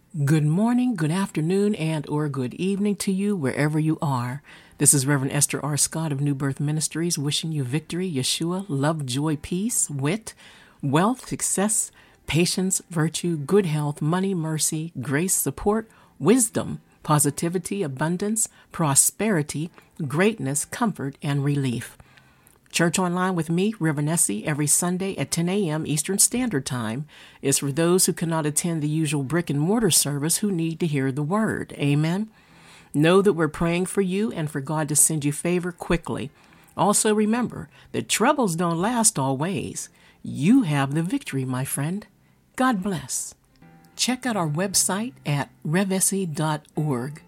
Good morning, good afternoon, and or good evening to you wherever you are. This is Reverend Esther R. Scott of New Birth Ministries wishing you victory, Yeshua, love, joy, peace, wit, wealth, success, patience, virtue, good health, money, mercy, grace, support, wisdom, positivity, abundance, prosperity, greatness, comfort, and relief. Church Online with me, Reverend Essie, every Sunday at 10 a.m. Eastern Standard Time is for those who cannot attend the usual brick and mortar service who need to hear the word. Amen. Know that we're praying for you and for God to send you favor quickly. Also remember that troubles don't last always. You have the victory, my friend. God bless. Check out our website at revessie.org.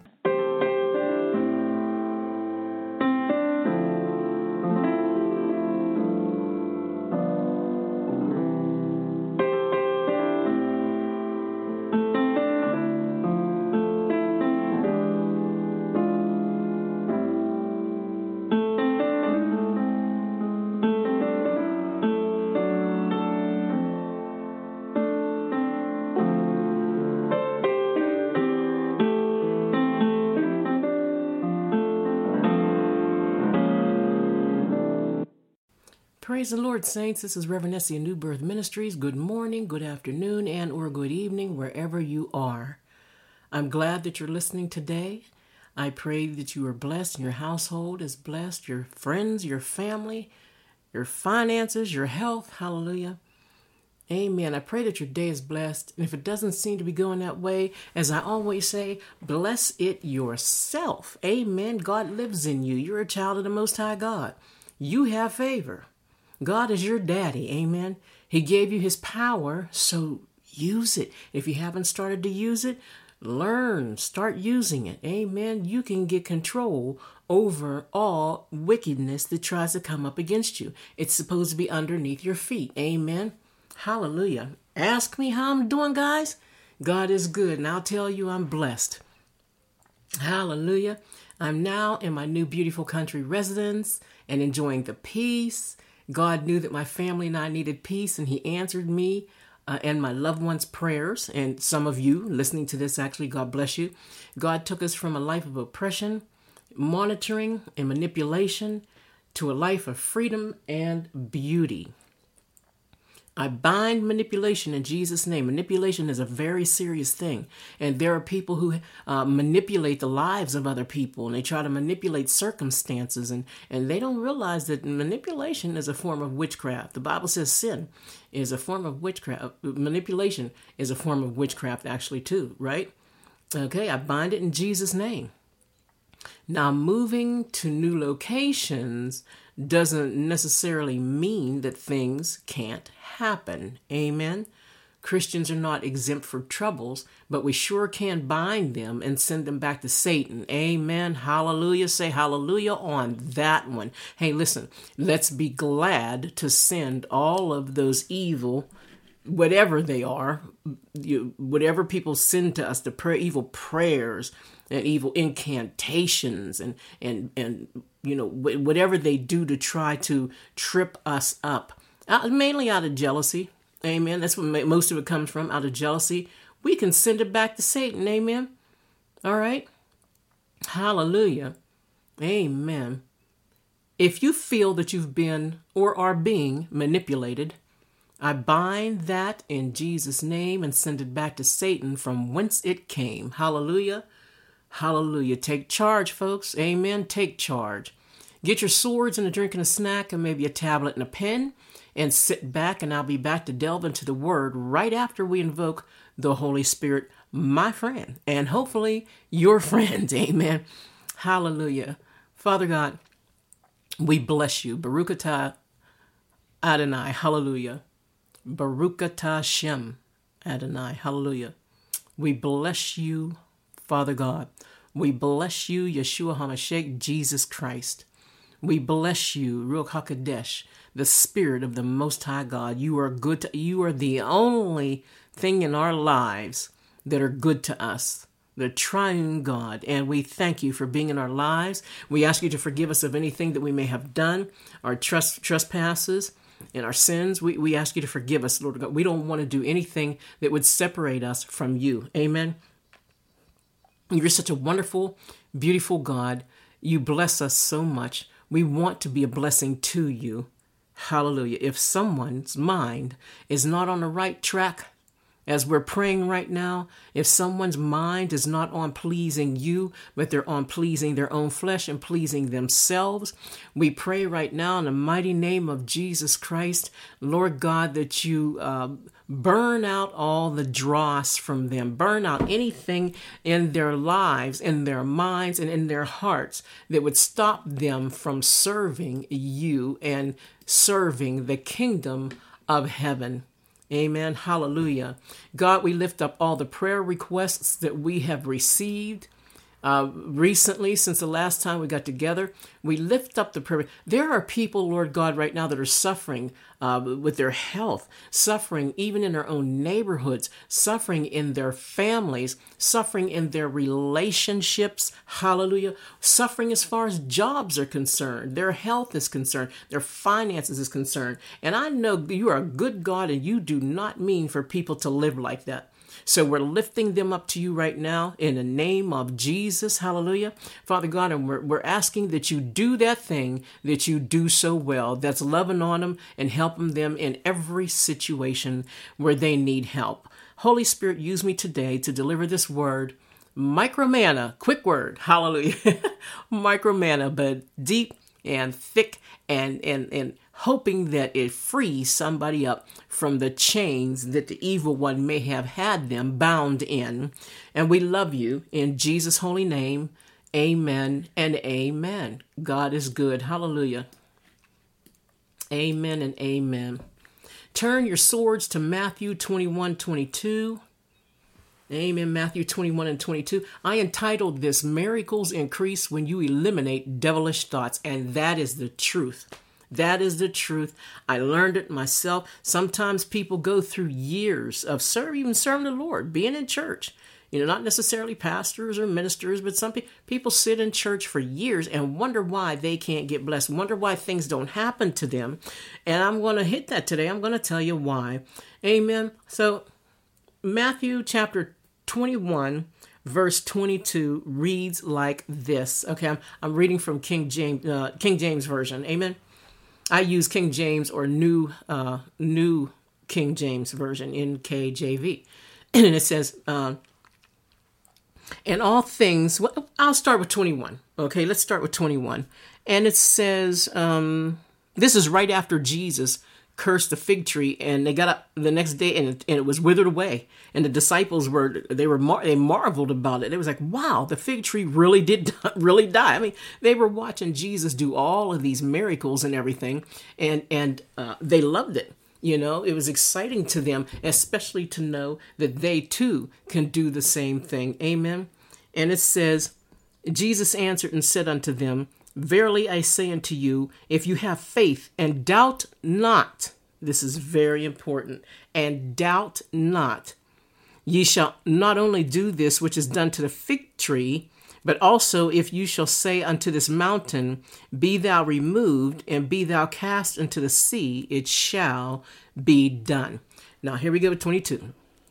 Praise the Lord, saints. This is Reverend Essie of New Birth Ministries. Good morning, good afternoon, and or good evening, wherever you are. I'm glad that you're listening today. I pray that you are blessed and your household is blessed, your friends, your family, your finances, your health. Hallelujah. Amen. I pray that your day is blessed. And if it doesn't seem to be going that way, as I always say, bless it yourself. Amen. God lives in you. You're a child of the Most High God. You have favor. God is your daddy, amen. He gave you his power, so use it. If you haven't started to use it, start using it, amen. You can get control over all wickedness that tries to come up against you. It's supposed to be underneath your feet, amen. Hallelujah. Ask me how I'm doing, guys. God is good, and I'll tell you I'm blessed. Hallelujah. I'm now in my new beautiful country residence and enjoying the peace. God knew that my family and I needed peace, and he answered me and my loved ones' prayers. And some of you listening to this, actually, God bless you. God took us from a life of oppression, monitoring, and manipulation to a life of freedom and beauty. I bind manipulation in Jesus' name. Manipulation is a very serious thing. And there are people who manipulate the lives of other people, and they try to manipulate circumstances, and they don't realize that manipulation is a form of witchcraft. The Bible says sin is a form of witchcraft. Manipulation is a form of witchcraft actually too, right? Okay, I bind it in Jesus' name. Now, moving to new locations doesn't necessarily mean that things can't happen. Amen. Christians are not exempt from troubles, but we sure can bind them and send them back to Satan. Amen. Hallelujah. Say hallelujah on that one. Hey, listen, let's be glad to send all of those evil, whatever they are, whatever people send to us, the evil prayers and evil incantations and whatever they do to try to trip us up, mainly out of jealousy. Amen. That's what most of it comes from, out of jealousy. We can send it back to Satan. Amen. All right. Hallelujah. Amen. If you feel that you've been or are being manipulated, I bind that in Jesus' name and send it back to Satan from whence it came. Hallelujah. Hallelujah. Take charge, folks. Amen. Take charge. Get your swords and a drink and a snack and maybe a tablet and a pen and sit back, and I'll be back to delve into the word right after we invoke the Holy Spirit, my friend, and hopefully your friend. Amen. Hallelujah. Father God, we bless you. Baruch atah Adonai. Hallelujah. Baruch atah Shem Adonai. Hallelujah. We bless you, Father God. We bless you, Yeshua HaMashiach, Jesus Christ. We bless you, Ruach HaKodesh, the Spirit of the Most High God. You are good. You are the only thing in our lives that are good to us, the triune God. And we thank you for being in our lives. We ask you to forgive us of anything that we may have done, our trespasses and our sins. We ask you to forgive us, Lord God. We don't want to do anything that would separate us from you. Amen. You're such a wonderful, beautiful God. You bless us so much. We want to be a blessing to you. Hallelujah. If someone's mind is not on the right track, as we're praying right now, if someone's mind is not on pleasing you, but they're on pleasing their own flesh and pleasing themselves, we pray right now in the mighty name of Jesus Christ, Lord God, that you burn out all the dross from them. Burn out anything in their lives, in their minds, and in their hearts that would stop them from serving you and serving the kingdom of heaven. Amen. Hallelujah. God, we lift up all the prayer requests that we have received recently, since the last time we got together. We lift up the prayer. There are people, Lord God, right now that are suffering with their health, suffering even in their own neighborhoods, suffering in their families, suffering in their relationships. Hallelujah. Suffering as far as jobs are concerned, their health is concerned, their finances is concerned. And I know you are a good God and you do not mean for people to live like that. So we're lifting them up to you right now in the name of Jesus. Hallelujah. Father God, and we're asking that you do that thing that you do so well. That's loving on them and helping them in every situation where they need help. Holy Spirit, use me today to deliver this word. Micromanna, quick word. Hallelujah. Micromanna, but deep and thick and hoping that it frees somebody up from the chains that the evil one may have had them bound in. And we love you in Jesus' holy name. Amen and amen. God is good. Hallelujah. Amen and amen. Turn your swords to Matthew 21:22. Amen. Matthew 21 and 22. I entitled this, Miracles Increase When You Eliminate Devilish Thoughts. And that is the truth. That is the truth. I learned it myself. Sometimes people go through years of serving the Lord, being in church. Not necessarily pastors or ministers, but some people sit in church for years and wonder why they can't get blessed, wonder why things don't happen to them. And I'm going to hit that today. I'm going to tell you why. Amen. So Matthew chapter 21, verse 22 reads like this. Okay, I'm reading from King James Version. Amen. I use King James or New King James Version, NKJV. And it says, in all things, well, I'll start with 21. Okay, let's start with 21. And it says, this is right after Jesus cursed the fig tree, and they got up the next day and it was withered away. And the disciples they marveled about it. It was like, wow, the fig tree really did really die. I mean, they were watching Jesus do all of these miracles and everything, and they loved it. It was exciting to them, especially to know that they too can do the same thing. Amen. And it says, Jesus answered and said unto them, Verily I say unto you, if you have faith and doubt not, this is very important, and doubt not, ye shall not only do this which is done to the fig tree, but also if you shall say unto this mountain, Be thou removed, and be thou cast into the sea, it shall be done. Now here we go with 22.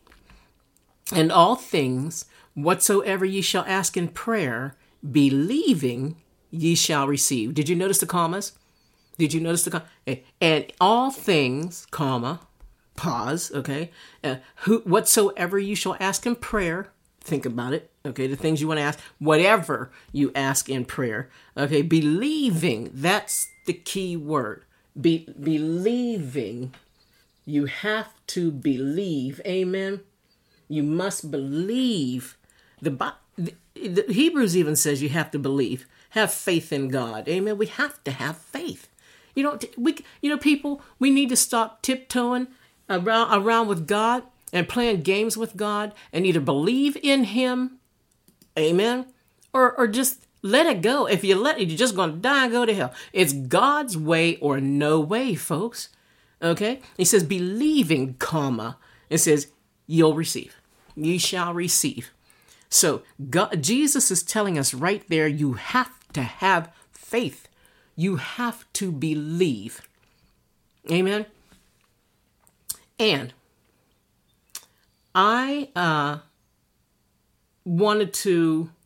And all things, whatsoever ye shall ask in prayer, believing, ye shall receive. Did you notice the commas? Did you notice the comma? And all things, comma, pause, okay? Whatsoever you shall ask in prayer, think about it, okay? The things you want to ask, whatever you ask in prayer, okay? Believing, that's the key word. Believing, you have to believe, amen? You must believe. The Hebrews even says you have to believe. Have faith in God. Amen. We have to have faith. People, we need to stop tiptoeing around with God and playing games with God and either believe in Him, amen, or just let it go. If you let it, you're just going to die and go to hell. It's God's way or no way, folks. Okay? He says, believing, comma. It says, you'll receive. Ye shall receive. So Jesus is telling us right there, you have to have faith. You have to believe. Amen. And I wanted to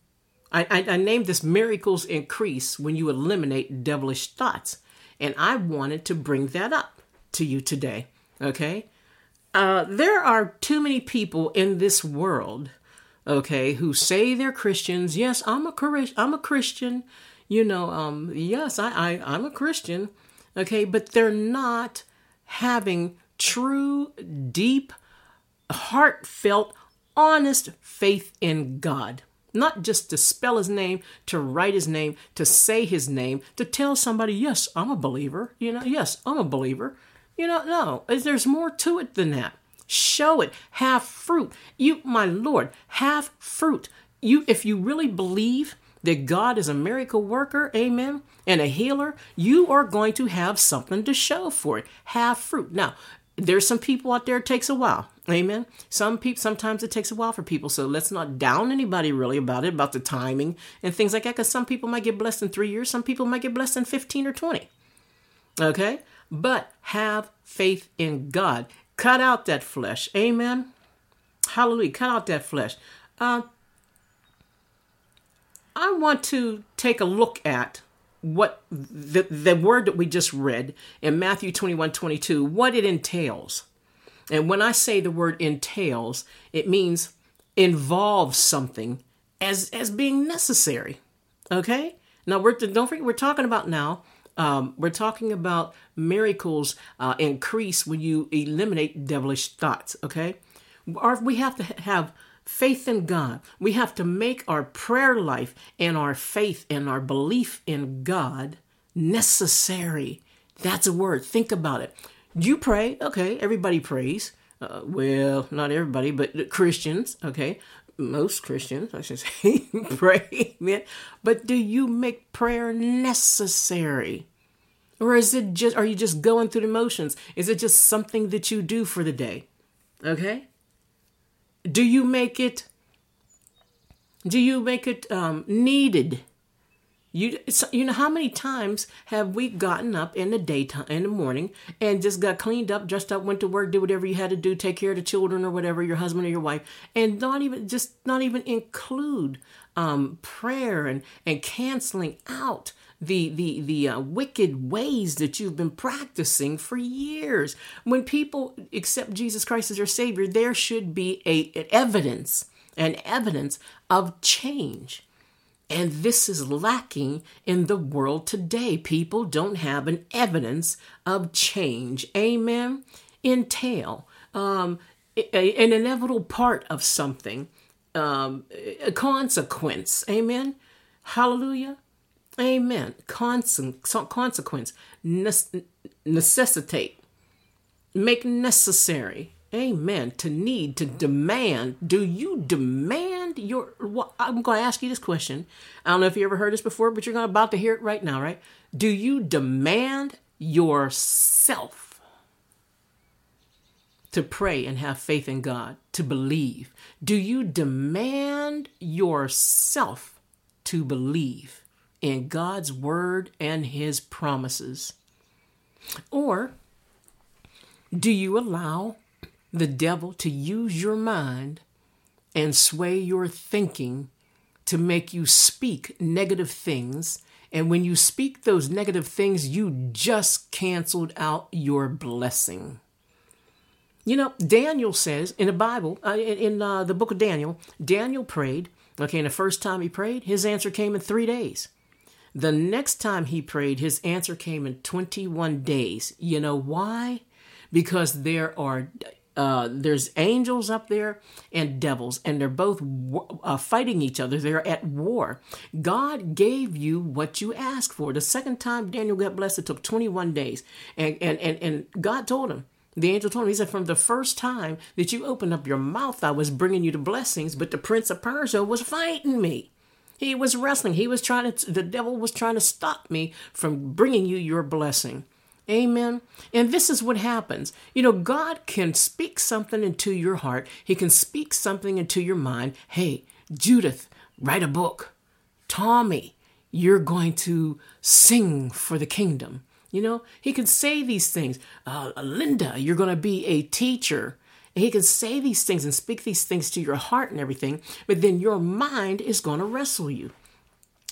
I named this miracles increase when you eliminate devilish thoughts. And I wanted to bring that up to you today. Okay. There are too many people in this world, okay, who say they're Christians. Yes, I'm a Christian. Yes, I'm a Christian. Okay. But they're not having true, deep, heartfelt, honest faith in God. Not just to spell his name, to write his name, to say his name, to tell somebody, yes, I'm a believer. Yes, I'm a believer. No, there's more to it than that. Show it. Have fruit. My Lord, have fruit. If you really believe that God is a miracle worker, amen, and a healer, you are going to have something to show for it. Have fruit. Now, there's some people out there, it takes a while. Amen. Sometimes it takes a while for people. So let's not down anybody really about the timing and things like that. Because some people might get blessed in 3 years. Some people might get blessed in 15 or 20. Okay. But have faith in God. Cut out that flesh. Amen. Hallelujah. Cut out that flesh. I want to take a look at what the word that we just read in Matthew 21:22, what it entails. And when I say the word entails, it means involves something as being necessary. Okay? Now, don't forget, we're talking about we're talking about miracles increase when you eliminate devilish thoughts. Okay? We have to have faith in God. We have to make our prayer life and our faith and our belief in God necessary. That's a word. Think about it. You pray. Okay, everybody prays. Well, not everybody, but Christians. Okay, most Christians, I should say, pray. Amen. But do you make prayer necessary? Or are you just going through the motions? Is it just something that you do for the day? Okay? Do you make it needed? How many times have we gotten up in the morning and just got cleaned up, dressed up, went to work, did whatever you had to do, take care of the children or whatever, your husband or your wife, and not even include prayer and canceling out the wicked ways that you've been practicing for years. When people accept Jesus Christ as their Savior, there should be an evidence of change. And this is lacking in the world today. People don't have an evidence of change. Amen. Entail an inevitable part of something, a consequence. Amen. Hallelujah. Amen. Consequence. Necessitate. Make necessary. Amen. To need, to demand. Do you demand I'm going to ask you this question. I don't know if you ever heard this before, but you're about to hear it right now, right? Do you demand yourself to pray and have faith in God, to believe? Do you demand yourself to believe in God's word and his promises? Or do you allow the devil to use your mind and sway your thinking to make you speak negative things? And when you speak those negative things, you just canceled out your blessing. Daniel says in the Bible, in the book of Daniel, Daniel prayed. Okay, and the first time he prayed, his answer came in 3 days. The next time he prayed, his answer came in 21 days. You know why? Because there's angels up there and devils, and they're both fighting each other. They're at war. God gave you what you asked for. The second time Daniel got blessed, it took 21 days. And God told him, the angel told him, he said, from the first time that you opened up your mouth, I was bringing you the blessings, but the prince of Persia was fighting me. He was wrestling. The devil was trying to stop me from bringing you your blessing. Amen. And this is what happens. God can speak something into your heart. He can speak something into your mind. Hey, Judith, write a book. Tommy, you're going to sing for the kingdom. He can say these things. Linda, you're going to be a teacher. And he can say these things and speak these things to your heart and everything. But then your mind is going to wrestle you.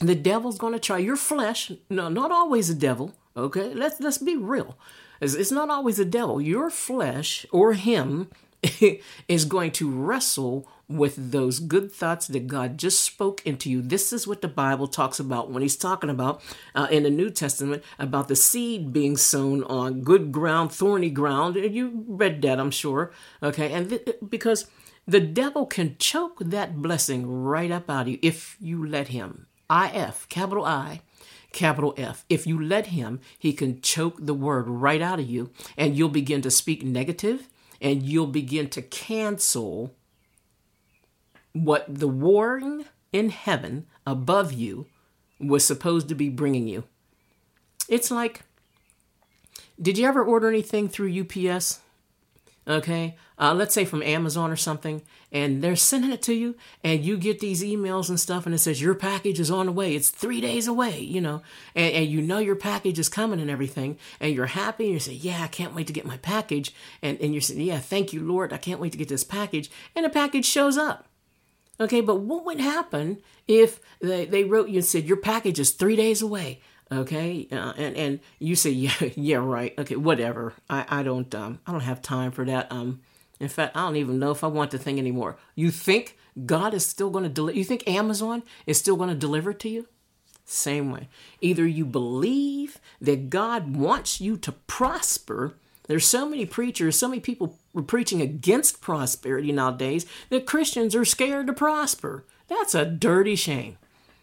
The devil's going to try your flesh. No, not always the devil. Okay, let's be real. It's not always the devil. Your flesh or him is going to wrestle with those good thoughts that God just spoke into you. This is what the Bible talks about when he's talking about in the New Testament about the seed being sown on good ground, thorny ground. You read that, I'm sure. Okay, and because the devil can choke that blessing right up out of you if you let him. I-F, capital I, capital F. If you let him, he can choke the word right out of you, and you'll begin to speak negative, and you'll begin to cancel what the warring in heaven above you was supposed to be bringing you. It's like, did you ever order anything through UPS? Okay, let's say from Amazon or something, and they're sending it to you, and you get these emails and stuff, and it says your package is on the way. It's 3 days away, and you know your package is coming and everything, and you're happy, and you say, yeah, I can't wait to get my package, and you're saying, yeah, thank you, Lord, I can't wait to get this package, and the package shows up. Okay, but what would happen if they wrote you and said your package is 3 days away? Okay, and you say, yeah, right. Okay, whatever. I don't have time for that. In fact, I don't even know if I want the thing anymore. You think God is still going to deliver? You think Amazon is still going to deliver to you? Same way. Either you believe that God wants you to prosper. There's so many preachers, so many people preaching against prosperity nowadays that Christians are scared to prosper. That's a dirty shame.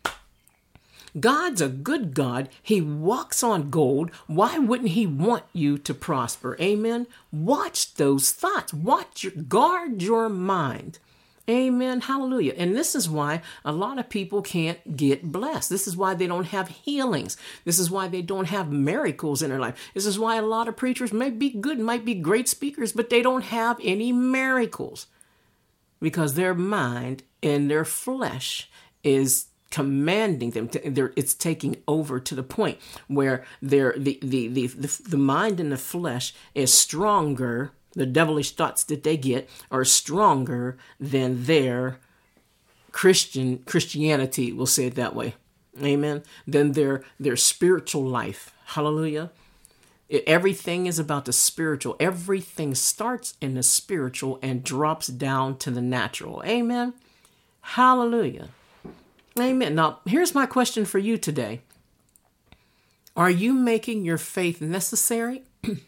God's a good God. He walks on gold. Why wouldn't he want you to prosper? Amen. Watch those thoughts. Guard your mind. Amen. Hallelujah. And this is why a lot of people can't get blessed. This is why they don't have healings. This is why they don't have miracles in their life. This is why a lot of preachers may be good, might be great speakers, but they don't have any miracles because their mind and their flesh is commanding them. It's taking over to the point where the mind and the flesh is stronger. The devilish thoughts that they get are stronger than their Christianity, we'll say it that way. Amen. Than their spiritual life. Hallelujah. Everything is about the spiritual. Everything starts in the spiritual and drops down to the natural. Amen. Hallelujah. Amen. Now, here's my question for you today. Are you making your faith necessary,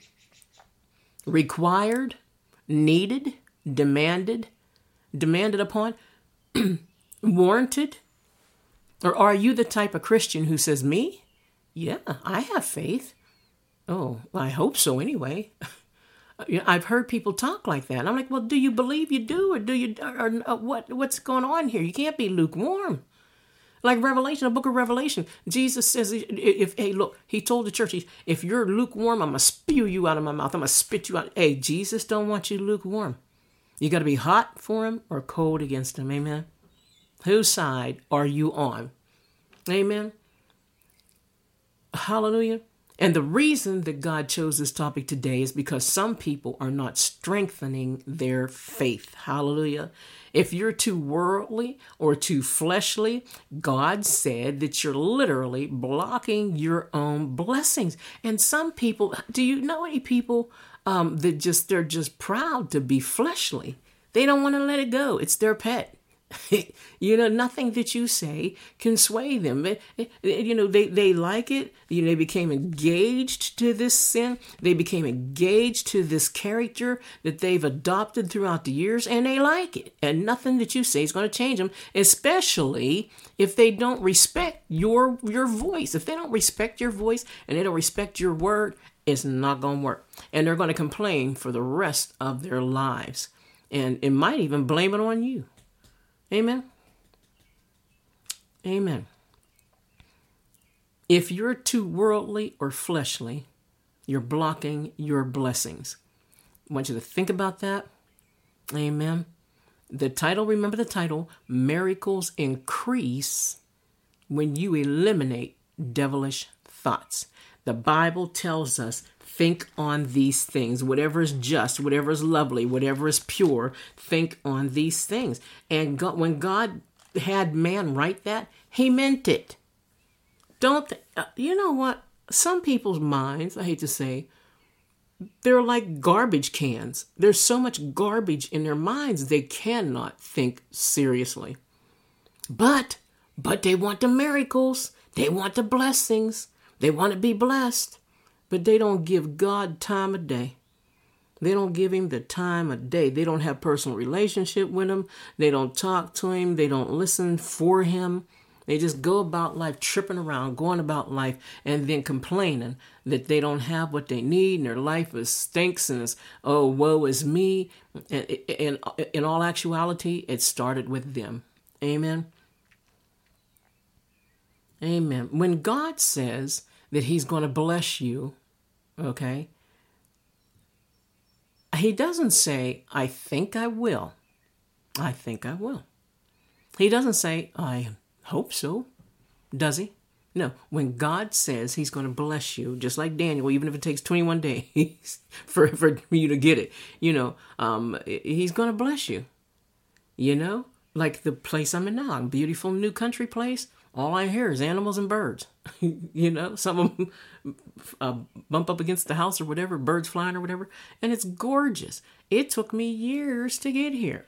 required, needed, demanded upon, warranted? Or are you the type of Christian who says, me? Yeah, I have faith. Oh, I hope so anyway. I've heard people talk like that. I'm like, well, do you believe you do? Or do you, or what's going on here? You can't be lukewarm. Like Revelation, the book of Revelation, Jesus says, he told the church, if you're lukewarm, I'm going to spew you out of my mouth. I'm going to spit you out. Hey, Jesus don't want you lukewarm. You got to be hot for him or cold against him. Amen. Whose side are you on? Amen. Hallelujah. And the reason that God chose this topic today is because some people are not strengthening their faith. Hallelujah. If you're too worldly or too fleshly, God said that you're literally blocking your own blessings. And some people, do you know any people they're just proud to be fleshly? They don't want to let it go. It's their pet. Nothing that you say can sway them. They like it. They became engaged to this sin. They became engaged to this character that they've adopted throughout the years, and they like it. And nothing that you say is going to change them, especially if they don't respect your voice. If they don't respect your voice and they don't respect your word, it's not going to work. And they're going to complain for the rest of their lives. And it might even blame it on you. Amen. Amen. If you're too worldly or fleshly, you're blocking your blessings. I want you to think about that. Amen. The title, remember the title, Miracles Increase when you eliminate devilish thoughts. The Bible tells us, think on these things. Whatever is just, whatever is lovely, whatever is pure, think on these things. And God, when God had man write that, he meant it. You know what? Some people's minds, I hate to say, they're like garbage cans. There's so much garbage in their minds they cannot think seriously. But they want the miracles. They want the blessings. They want to be blessed. But they don't give God time of day. They don't give him the time of day. They don't have personal relationship with him. They don't talk to him. They don't listen for him. They just go about life tripping around, going about life, and then complaining that they don't have what they need, and their life stinks, and it's, oh, woe is me. And in all actuality, it started with them. Amen. Amen. When God says that he's going to bless you, okay, he doesn't say, I think I will. I think I will. He doesn't say, I hope so. Does he? No. When God says he's going to bless you, just like Daniel, even if it takes 21 days for you to get it, he's going to bless you. Like the place I'm in now, a beautiful new country place. All I hear is animals and birds. Some of them bump up against the house or whatever, birds flying or whatever. And it's gorgeous. It took me years to get here.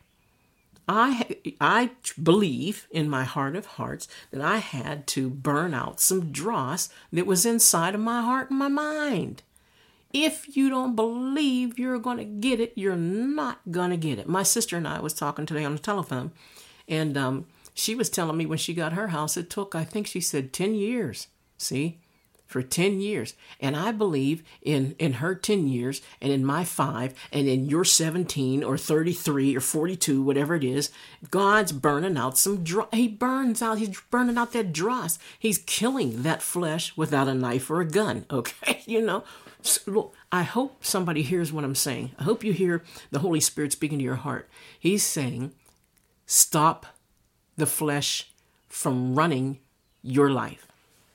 I believe in my heart of hearts that I had to burn out some dross that was inside of my heart and my mind. If you don't believe you're going to get it, you're not going to get it. My sister and I was talking today on the telephone, and she was telling me when she got her house, it took, I think she said 10 years. See? For 10 years. And I believe in her 10 years and in my 5 and in your 17 or 33 or 42, whatever it is, God's burning out some dross. He's burning out that dross. He's killing that flesh without a knife or a gun. Okay? So, look, I hope somebody hears what I'm saying. I hope you hear the Holy Spirit speaking to your heart. He's saying, stop the flesh from running your life.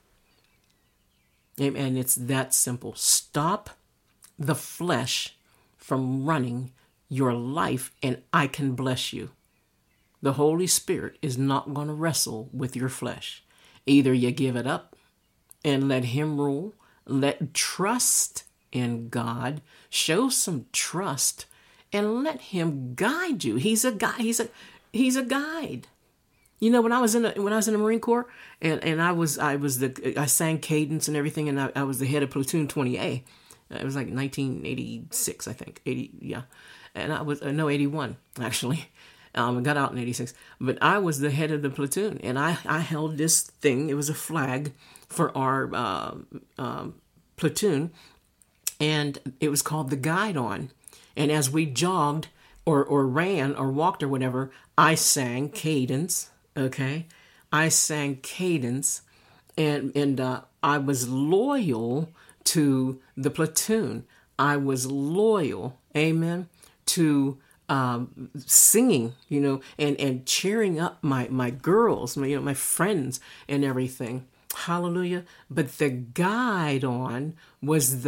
And it's that simple. Stop the flesh from running your life, and I can bless you. The Holy Spirit is not going to wrestle with your flesh. Either you give it up and let him rule, let trust in God, show some trust, and let him guide you. He's a guide. He's a guide. When I was in the Marine Corps, and I sang cadence and everything, and I was the head of platoon 20A. It was like 1986, I think, 80, yeah, and I was 81 actually. I got out in 86, but I was the head of the platoon, and I held this thing. It was a flag for our platoon, and it was called the Guide On. And as we jogged or ran or walked or whatever, I sang cadence. Okay, I sang cadence, and I was loyal to the platoon. I was loyal, amen, to singing, and cheering up my girls, my friends and everything. Hallelujah. But the Guide On was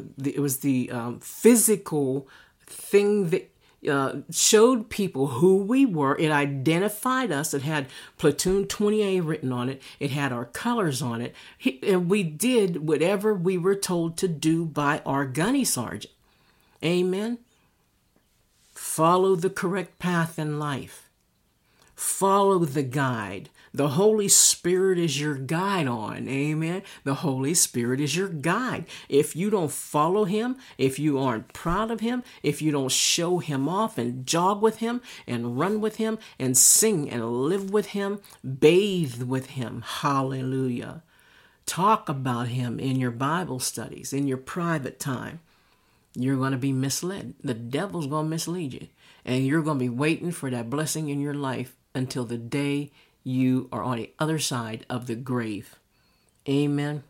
the physical thing that showed people who we were. It identified us. It had Platoon 20A written on it. It had our colors on it. And we did whatever we were told to do by our gunny sergeant. Amen. Follow the correct path in life. Follow the guide. The Holy Spirit is your guide on. Amen. The Holy Spirit is your guide. If you don't follow him, if you aren't proud of him, if you don't show him off and jog with him and run with him and sing and live with him, bathe with him. Hallelujah. Talk about him in your Bible studies, in your private time. You're going to be misled. The devil's going to mislead you. And you're going to be waiting for that blessing in your life until the day you are on the other side of the grave. Amen.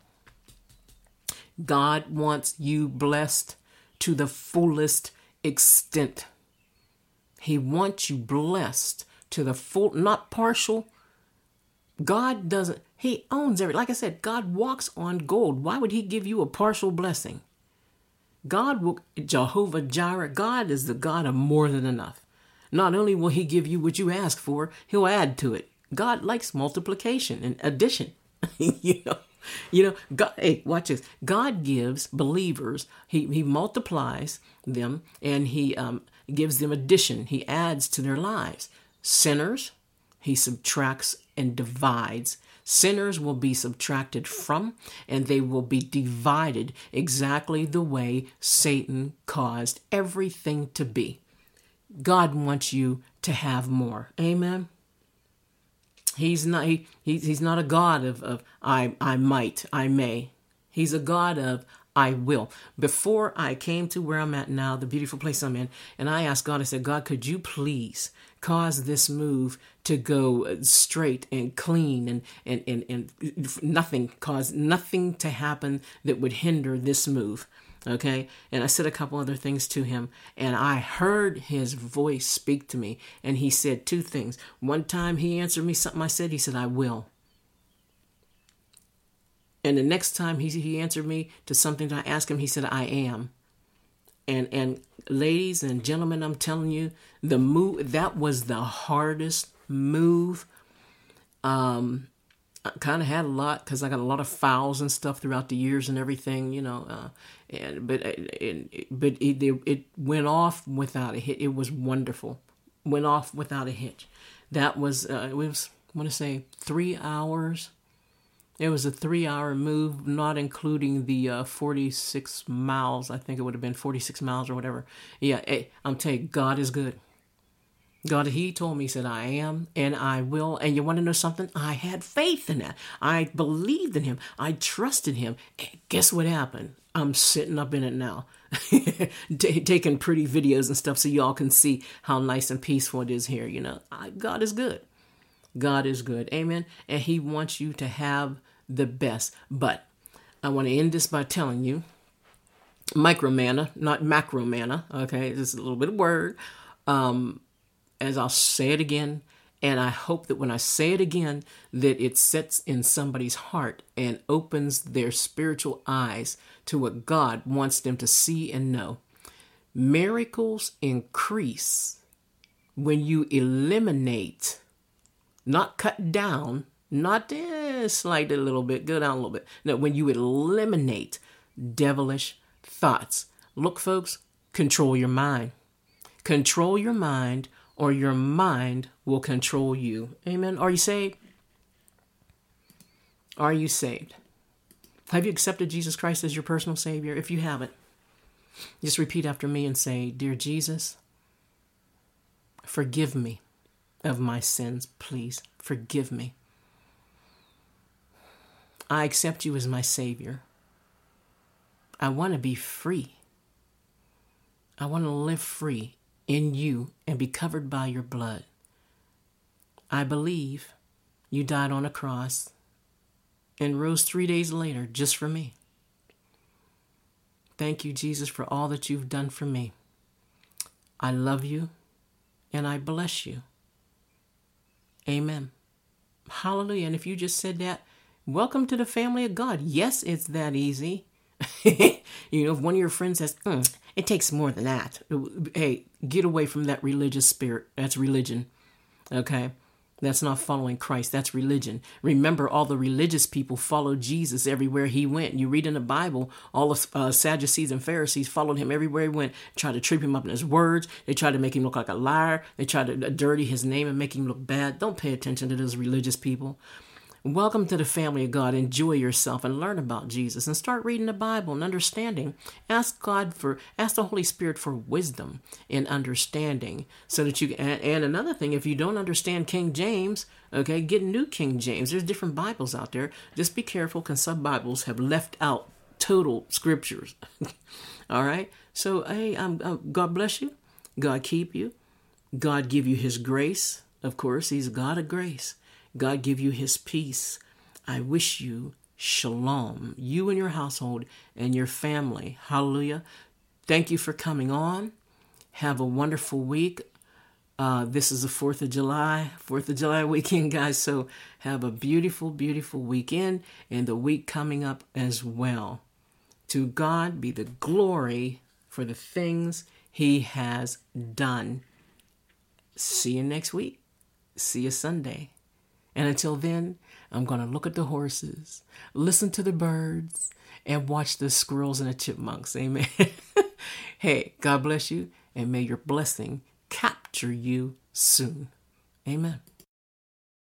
God wants you blessed to the fullest extent. He wants you blessed to the full, not partial. God doesn't, he owns everything. Like I said, God walks on gold. Why would he give you a partial blessing? God will, Jehovah Jireh, God is the God of more than enough. Not only will he give you what you ask for, he'll add to it. God likes multiplication and addition. God, hey, watch this. God gives believers, he multiplies them, and he gives them addition. He adds to their lives. Sinners, he subtracts and divides. Sinners will be subtracted from, and they will be divided exactly the way Satan caused everything to be. God wants you to have more. Amen. He's not a God of I might, I may. He's a God of I will. Before I came to where I'm at now, the beautiful place I'm in, and I asked God, I said, God, could you please cause this move to go straight and clean and cause nothing to happen that would hinder this move. Okay. And I said a couple other things to him, and I heard his voice speak to me, and he said two things. One time he answered me something I said, he said, I will. And the next time he answered me to something that I asked him, he said, I am. And ladies and gentlemen, I'm telling you, the move, that was the hardest move. I kind of had a lot because I got a lot of fouls and stuff throughout the years and everything, but it went off without a hitch. It was wonderful. Went off without a hitch. That was, it was, I want to say 3 hours. It was a 3-hour move, not including the 46 miles. I think it would have been 46 miles or whatever. Yeah, I'm telling you, God is good. God, he told me, he said, I am and I will. And you want to know something? I had faith in that. I believed in him. I trusted him. And guess what happened? I'm sitting up in it now, taking pretty videos and stuff so y'all can see how nice and peaceful it is here. God is good. God is good. Amen. And he wants you to have the best. But I want to end this by telling you, micro manna, not macro manna. Okay. This is a little bit of word. As I'll say it again, and I hope that when I say it again, that it sets in somebody's heart and opens their spiritual eyes to what God wants them to see and know. Miracles increase when you eliminate, not cut down, not slight a little bit, go down a little bit. No, when you eliminate devilish thoughts. Look, folks, control your mind. Control your mind, or your mind will control you. Amen. Are you saved? Are you saved? Have you accepted Jesus Christ as your personal Savior? If you haven't, just repeat after me and say, Dear Jesus, forgive me of my sins, please. Forgive me. I accept you as my Savior. I want to be free. I want to live free in you and be covered by your blood. I believe you died on a cross and rose 3 days later just for me. Thank you, Jesus, for all that you've done for me. I love you and I bless you. Amen. Hallelujah. And if you just said that, welcome to the family of God. Yes, it's that easy. If one of your friends says, it takes more than that. Hey, get away from that religious spirit. That's religion. Okay? That's not following Christ. That's religion. Remember, all the religious people followed Jesus everywhere he went. You read in the Bible, all the Sadducees and Pharisees followed him everywhere he went, tried to trip him up in his words. They tried to make him look like a liar. They tried to dirty his name and make him look bad. Don't pay attention to those religious people. Welcome to the family of God. Enjoy yourself and learn about Jesus and start reading the Bible and understanding. Ask the Holy Spirit for wisdom and understanding so that you can, and another thing, if you don't understand King James, okay, get New King James. There's different Bibles out there. Just be careful because some Bibles have left out total scriptures. All right. So, hey, God bless you. God keep you. God give you his grace. Of course, he's a God of grace. God give you his peace. I wish you shalom, you and your household and your family. Hallelujah. Thank you for coming on. Have a wonderful week. This is the 4th of July weekend, guys. So have a beautiful, beautiful weekend and the week coming up as well. To God be the glory for the things he has done. See you next week. See you Sunday. And until then, I'm going to look at the horses, listen to the birds, and watch the squirrels and the chipmunks. Amen. Hey, God bless you, and may your blessing capture you soon. Amen.